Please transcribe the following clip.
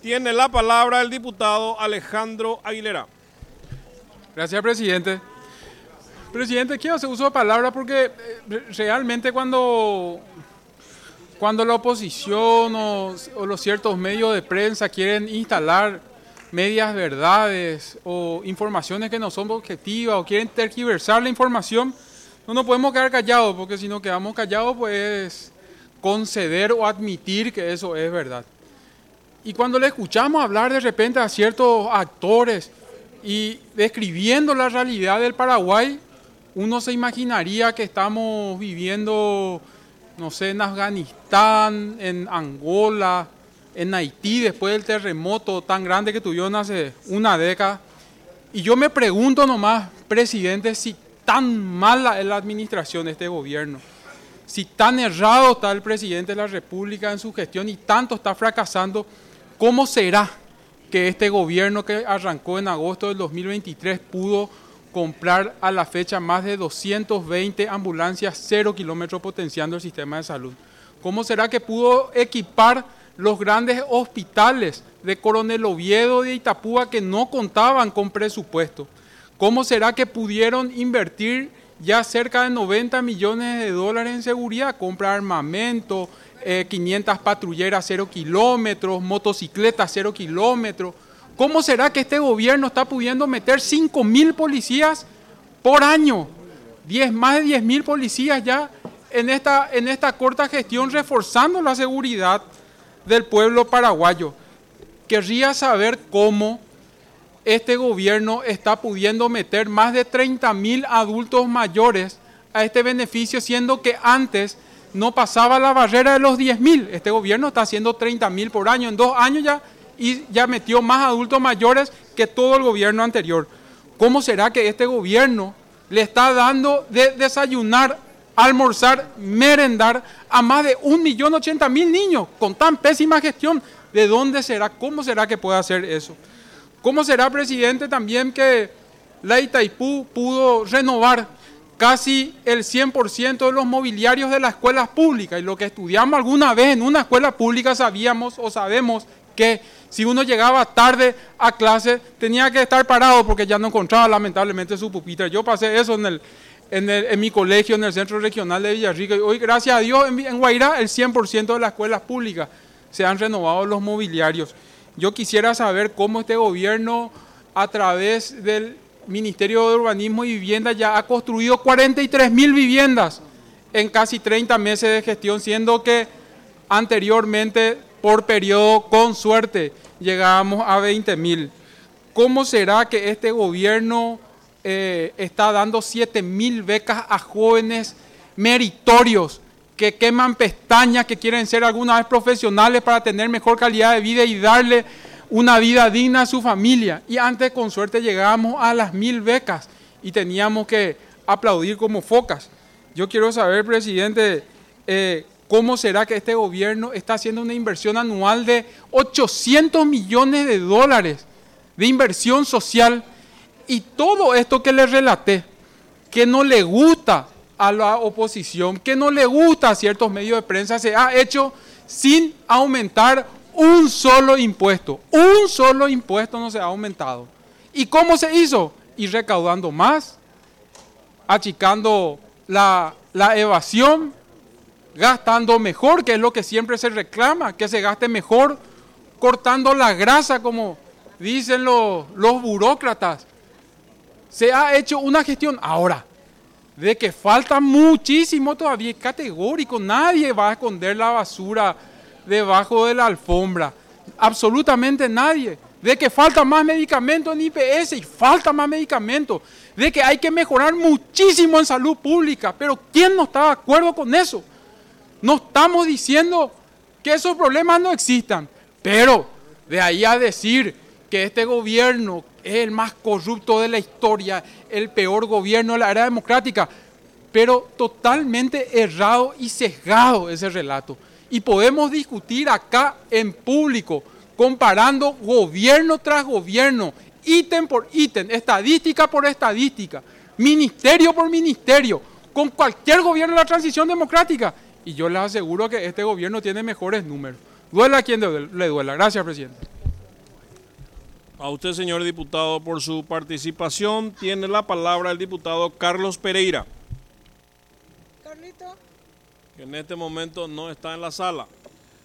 Tiene la palabra el diputado Alejandro Aguilera. Gracias, presidente. Presidente, quiero hacer uso de palabra porque realmente cuando la oposición o los ciertos medios de prensa quieren instalar medias verdades o informaciones que no son objetivas o quieren tergiversar la información, no nos podemos quedar callados, porque si nos quedamos callados, pues conceder o admitir que eso es verdad. Y cuando le escuchamos hablar de repente a ciertos actores y describiendo la realidad del Paraguay, uno se imaginaría que estamos viviendo, no sé, en Afganistán, en Angola, en Haití, después del terremoto tan grande que tuvieron hace una década. Y yo me pregunto nomás, presidente, si tan mala es la administración de este gobierno, si tan errado está el presidente de la República en su gestión y tanto está fracasando, ¿cómo será que este gobierno que arrancó en agosto del 2023 pudo comprar a la fecha más de 220 ambulancias 0 kilómetros potenciando el sistema de salud? ¿Cómo será que pudo equipar los grandes hospitales de Coronel Oviedo y de Itapúa que no contaban con presupuesto? ¿Cómo será que pudieron invertir ya cerca de 90 millones de dólares en seguridad, comprar armamento, 500 patrulleras 0 kilómetros, motocicletas 0 kilómetros? ¿Cómo será que este gobierno está pudiendo meter 5.000 policías por año? Más de 10.000 policías ya en esta corta gestión, reforzando la seguridad del pueblo paraguayo. Querría saber cómo este gobierno está pudiendo meter más de 30.000 adultos mayores a este beneficio, siendo que antes no pasaba la barrera de los 10.000. Este gobierno está haciendo 30.000 por año en 2 años ya, y ya metió más adultos mayores que todo el gobierno anterior. ¿Cómo será que este gobierno le está dando de desayunar, almorzar, merendar a más de 1.080.000 niños con tan pésima gestión? ¿De dónde será? ¿Cómo será que puede hacer eso? ¿Cómo será, presidente, también que la Itaipú pudo renovar casi el 100% de los mobiliarios de las escuelas públicas? Y lo que estudiamos alguna vez en una escuela pública sabemos que si uno llegaba tarde a clase tenía que estar parado porque ya no encontraba lamentablemente su pupitre. Yo pasé eso en mi colegio, en el Centro Regional de Villarrica, y hoy, gracias a Dios, en Guairá el 100% de las escuelas públicas se han renovado los mobiliarios. Yo quisiera saber cómo este gobierno, a través del Ministerio de Urbanismo y Vivienda, ya ha construido 43.000 viviendas en casi 30 meses de gestión, siendo que anteriormente, por periodo, con suerte, llegábamos a 20.000. ¿Cómo será que este gobierno está dando 7.000 becas a jóvenes meritorios que queman pestañas, que quieren ser alguna vez profesionales para tener mejor calidad de vida y darle una vida digna a su familia? Y antes, con suerte, llegábamos a las 1.000 becas y teníamos que aplaudir como focas. Yo quiero saber, presidente, ¿cómo será que este gobierno está haciendo una inversión anual de 800 millones de dólares de inversión social? Y todo esto que le relaté, que no le gusta a la oposición, que no le gusta a ciertos medios de prensa, se ha hecho sin aumentar un solo impuesto. Un solo impuesto no se ha aumentado. ¿Y cómo se hizo? Y recaudando más, achicando la evasión, gastando mejor, que es lo que siempre se reclama, que se gaste mejor, cortando la grasa, como dicen los burócratas. Se ha hecho una gestión. Ahora, de que falta muchísimo todavía, es categórico, nadie va a esconder la basura debajo de la alfombra, absolutamente nadie. De que falta más medicamentos en IPS, y falta más medicamentos. De que hay que mejorar muchísimo en salud pública, pero ¿quién no está de acuerdo con eso? No estamos diciendo que esos problemas no existan, pero de ahí a decir que este gobierno es el más corrupto de la historia, el peor gobierno de la era democrática, pero totalmente errado y sesgado ese relato. Y podemos discutir acá en público, comparando gobierno tras gobierno, ítem por ítem, estadística por estadística, ministerio por ministerio, con cualquier gobierno de la transición democrática. Y yo les aseguro que este gobierno tiene mejores números. Duela a quien le duela. Gracias, presidente. A usted, señor diputado, por su participación. Tiene la palabra el diputado Carlos Pereira, Carlito. que en este momento no está en la sala.